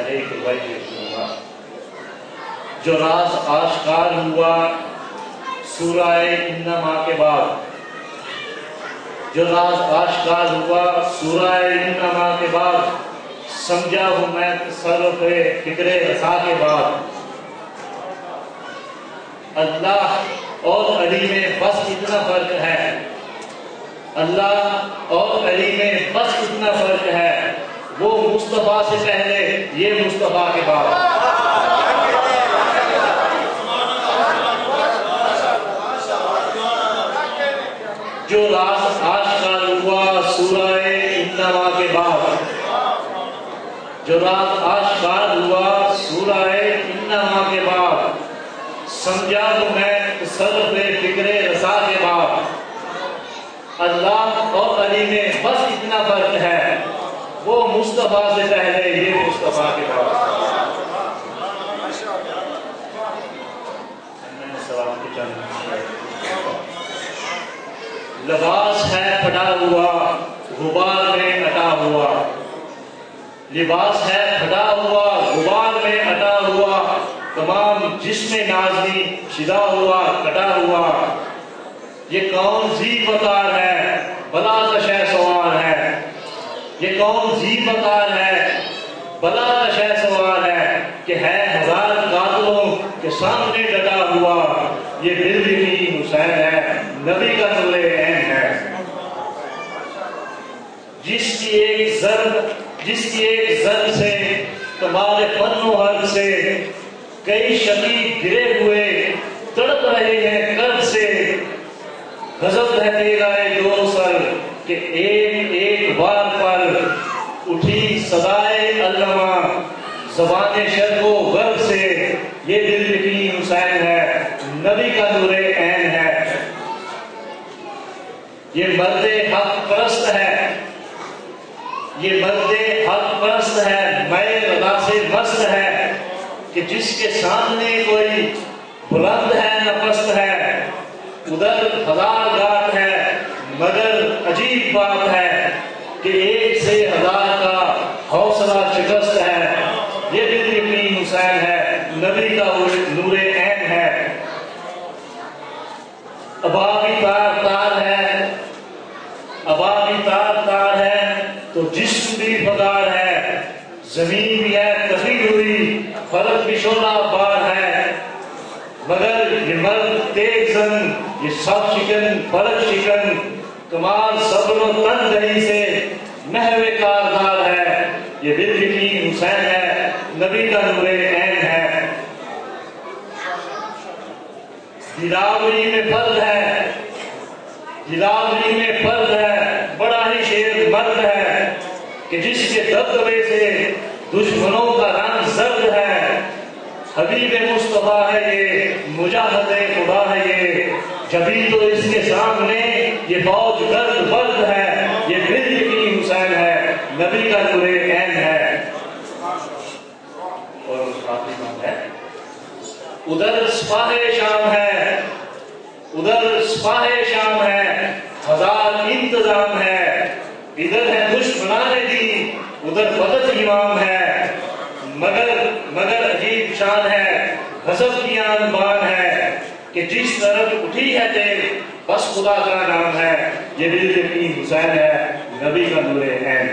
پہلے ایک روائی پیش کروں گا. جو راز آشکار ہوا سورہ انما کے بعد، جو راز آشکار ہوا سورہ انما کے بعد، سمجھا ہوں میں تصرف فکر رسا کے بعد. اللہ اور علی میں بس اتنا فرق ہے، اللہ اور علی میں بس اتنا فرق ہے، وہ مصطفیٰ سے پہلے، یہ مصطفیٰ کے بعد. جو راز آشکار ہوا سورہ انما کے بعد، جو راز آشکار ہوا سورہ انما کے بعد، سمجھا تو میں تصرف فکر رسا کے بعد. اللہ اور علی میں بس اتنا فرق ہے، وہ مصطفیٰ سے پہلے، یہ مصطفیٰ کے بعد. لباس ہے پھٹا ہوا غبار میں اٹا ہوا، لباس ہے پھٹا ہوا غبار میں اٹا ہوا، تمام جسم نازنی شدہ ہوا کٹا ہوا. یہ کون ذی وقار ہے بلا تشہ سوار ہے، یہ کون ذی وقار ہے بلا تشہ سوار ہے، کہ ہے ہزار قاتلوں کے سامنے ڈٹا ہوا. یہ دل کی حسین ہے، نبی کا نور عین ہے. جس کی ایک ضرب سے کمال فن و حرف سے کئی شقی گرے ہوئے تڑپ رہے ہیں قرب سے. غضب ہے تیرا دو سر کہ ایک ایک بار پر اٹھی صدائے علامہ زبان شرق و غرب سے. یہ دل کی حسین ہے، نبی کا نور عین ہے. یہ مرد حق پرست ہے، یہ مرد حق پرست ہے، میں رضا سے مست ہے، کہ جس کے سامنے کوئی بلند ہے نہ پست ہے. ادھر ہزار گھاٹ ہے مگر عجیب بات ہے، کہ ایک سے ہزار کا حوصلہ شکست ہے. یہ دل کی حسین ہے، نبی کا نور عین ہے. ابابی تار تار ہے، ابابی تار تار ہے تو جسم بھی فقار ہے. زمین بھی ہے کبھی ہوئی فرق بھی شعلہ بار ہے، مگر یہ مرد تیز زن یہ سب شکن فرق شکن، کمال صبر و تن دہی سے محو کاردار ہے. یہ دل کی حسین ہے، نبی کا نور عین ہے. دلاوری میں فرد ہے، دلاوری میں فرد ہے، بڑا ہی شیر مرد ہے، کہ جس کے دبدبے سے دشمنوں کا رنگ زرد ہے. حبیب مصطفیٰ ہے یہ، مجاہد خدا ہے یہ، جبھی تو اس کے سامنے یہ فوج گرد برد ہے. یہ دل کی حسین ہے، نبی کا نور عین ہے. اور آخری بات ہے، ادھر سپاہ شام ہے، ادھر سپاہ شام ہے، ہزار انتظام ہے. ادھر ہے دشمنان دین، ادھر بدت امام ہے، مگر عجیب شان ہے، غضب کی آن بان ہے، کہ جس طرف اٹھی ہے تیر بس خدا کا نام ہے. یہ دل کی حسین ہے، نبی کا نور عین.